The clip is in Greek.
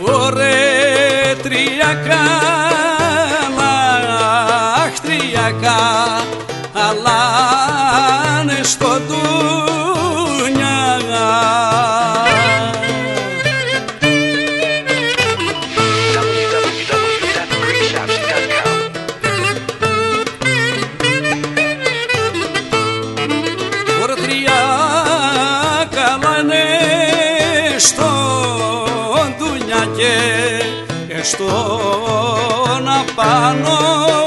Ωρε τριακά, αχ τριακά, αλλά είναι στο δουνιά. Ωρε τριακά, αλλά είναι στο δουνιά και στον απάνω